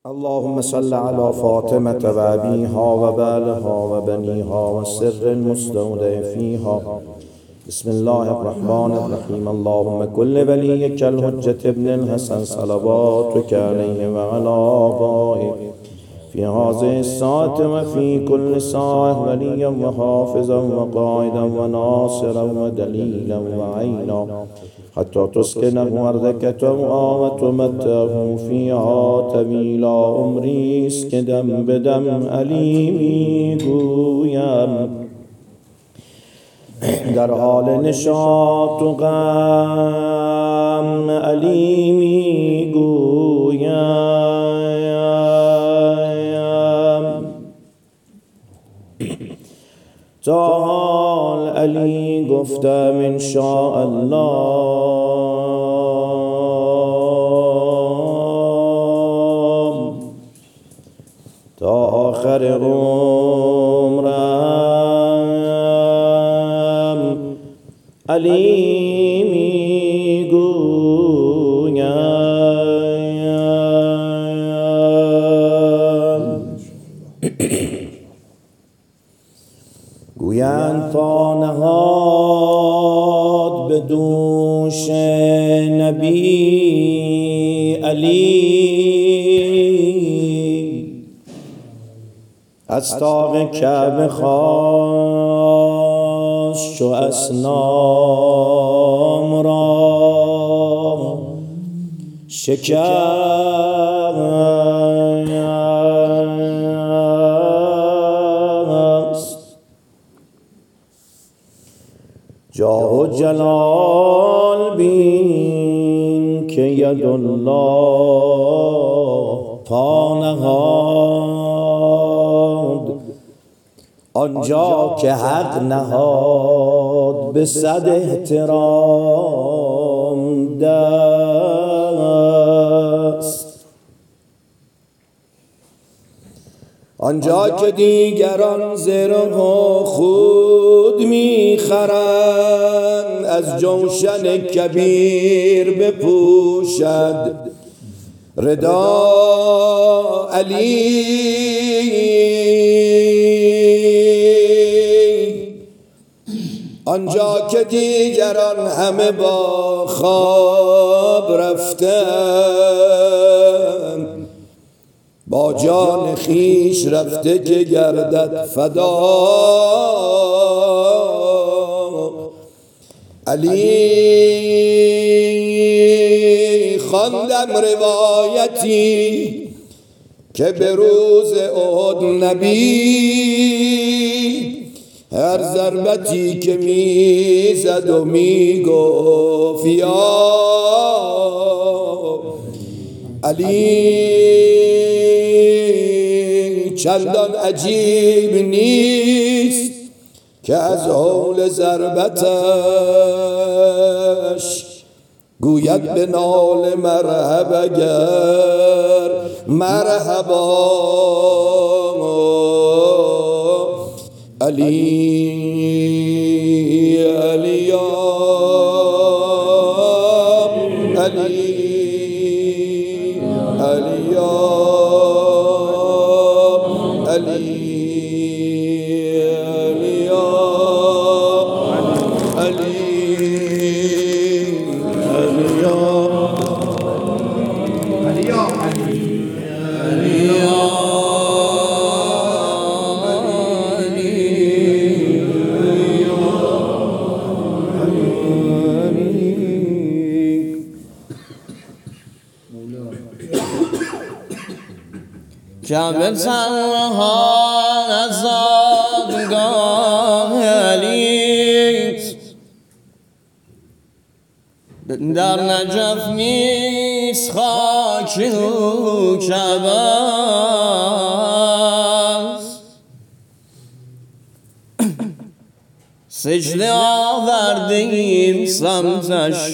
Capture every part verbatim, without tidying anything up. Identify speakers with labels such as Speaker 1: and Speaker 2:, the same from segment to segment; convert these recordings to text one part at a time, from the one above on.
Speaker 1: اللهم صل على فاطمة وأبيها وبالها وبنيها والسر المستودع فيها. بسم الله الرحمن الرحيم. اللهم كل وليك الحجة ابن الحسن صلواتك عليه وعلى آبائه في هذه الساعة وفي كل ساعة وليا وحافظا وقائدا وناصرا ودليلا وعينا حتى تسكنه أرضك طوعا وتمتعه فيها طويلا. عمری است که دم به دم علی میگویم، در حال نشاط و غم علی میگویم. تا حال علی گفتم انشاءالله، تا آخر عمرم علی میگویم. گویند پا نهاد به دوش نبی علی، از طاق کعبه خواست چو اصنام را شکست. جاه و جلال بین که ید الله پا نهاد، آنجا که حق نهاد به صد احترام دست. آنجا که دیگران زره و خود میخرند، از جوشن کبیر بپوشد ردا علی. آنجا که دیگران همه با خواب رفتن، با جان خیش رفته که گردد فدا علی. خواندم روایتی که به روز احد نبی هر ضربتی که میزد و میگفت یا علی، چندان عجیب نیست که از هول ضربتش گوید به نال مرحب اگر مرحبا علی. علی علی علی علی
Speaker 2: کعبه تنها از دادگاه علیت، در نجف نیست خاک او کعبه است. سجده آوردیم سمتش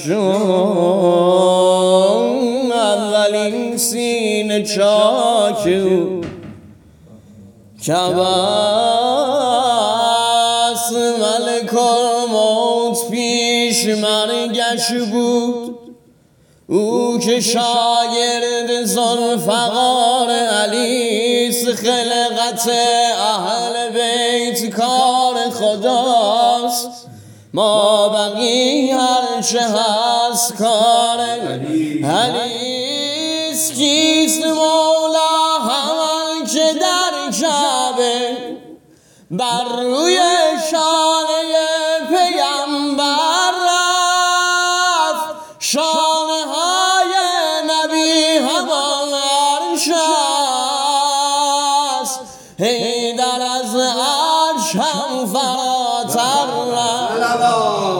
Speaker 2: چون اولین سینه چاک او کعبه است. ملک الموت پیش مرگش بود، او که شاگرد ذوالفقار علیست، خلقت اهل بیت کار خداست، ما بقی هرچه هست کار علیست. کیست مولا همان که در کعبه بر روی شانه پیغمبر رفت، شانه های نبی همان عرش است، حیدر از عرش هم فراتر رفت.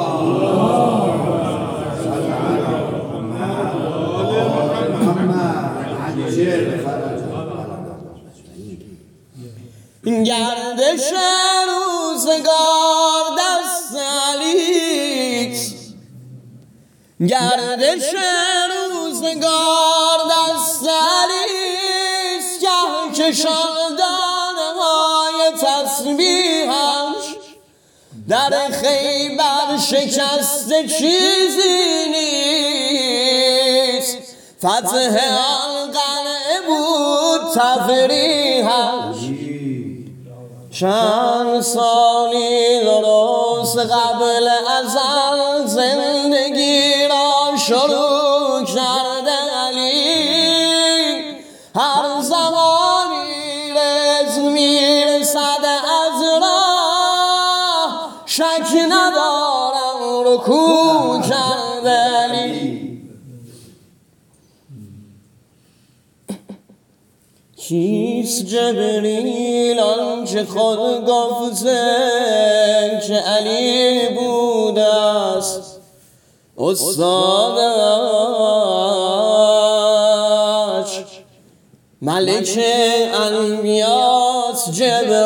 Speaker 2: گردش روزگار دست علیست، گردش روزگار دست علیست، که کشاندانه های تسبیحش در خیبر شکسته چیزی نیست، فتح آن قلعه بود تفریحش. چند سالی درست قبل ازل زندگی را شروع کرده علی، هر زمانی رزق میرسد از راه، شک ندارم رکوع کرده علی. کیست جبریل آنچه خود گفته که علی بوده است استادش؟ ملک انبیاست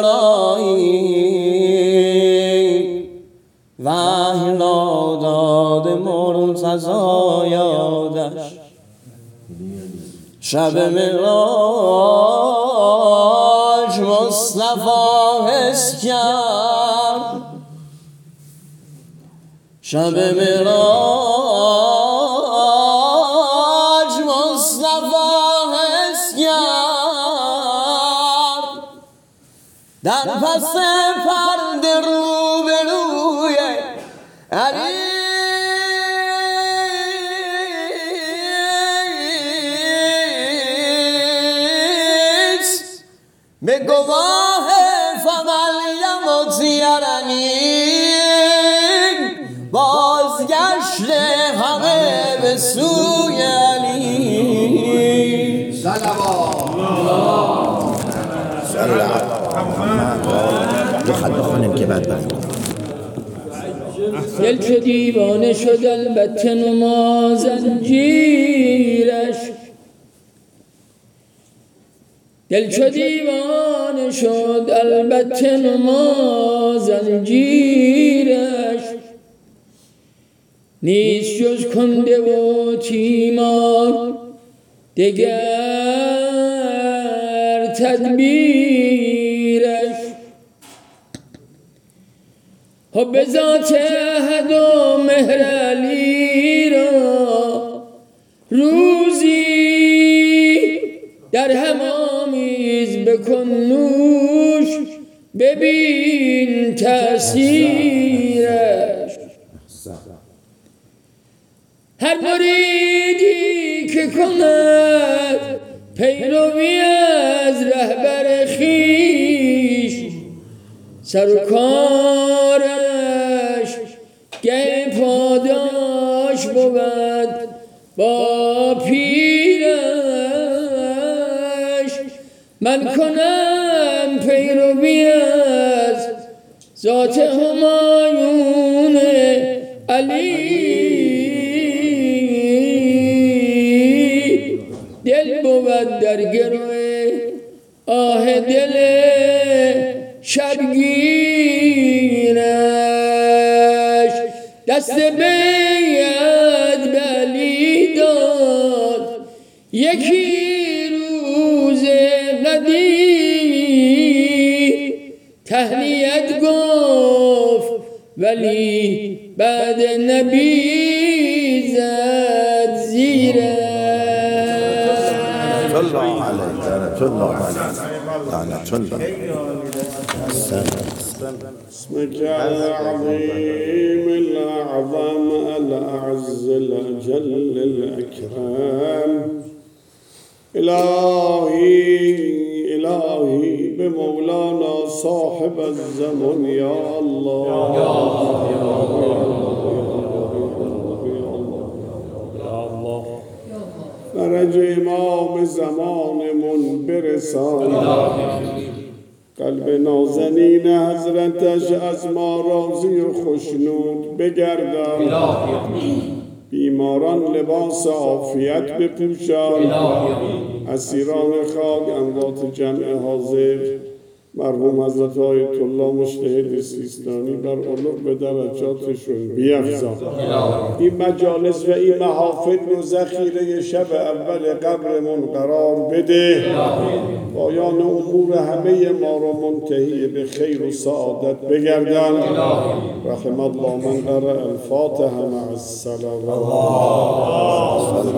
Speaker 2: جبرائیل، وحی را داد مرتضی یادش. شب معراج مصطفی حس کرد، شب معراج مصطفی حس کرد، در پس پرده رو به روی علی به گواه فمریم و تیرنی، بازگشت همه به سوی علی.
Speaker 3: دل چو دیوانه شد البته نما زنجیرش، دل چو دیوانه شد البته نما زنجیرش، نیست جز کنده و تیمار دگر تدبیرش. حب ذات احد و مهر علی را روزی در همامیز بکن نوش، ببین تأثیرش. هر مریدی که کند پیروی از رهبر خویش، سر و کارش گه پاداش بود با پیرش. من کنم پیروی از ذات همایون علی، دل بود در گروه آه دل شبگیرش. دست بیعت به علی داد یکی روز ندی، تهنیت گفت ولی بعد نبی زد زیرش.
Speaker 4: لعنت الله علیه لعنت الله.
Speaker 5: اسمك العظيم الأعظم الأعز الأجل الأكرم إلهي إلهي بمولانا صاحب الزمن يا الله يا الله يا الله فرج امام زمانمون برسان قلب نازنین حضرتش از ما راضی و خشنود بگردان بیماران لباس عافیت بپوشان اسیران خاک اموات جمع حاضر مرحوم حضرت آیت الله مجتهد سیستانی بر علو به درجاتشون بیفزا. این مجالس و این محافل رو ذخیره شب اول قبرمون قرار بده. پایان امور همه ما رو منتهی به خیر و سعادت بگردن. رحم الله من قرأ الفاتحه مع الصلوات.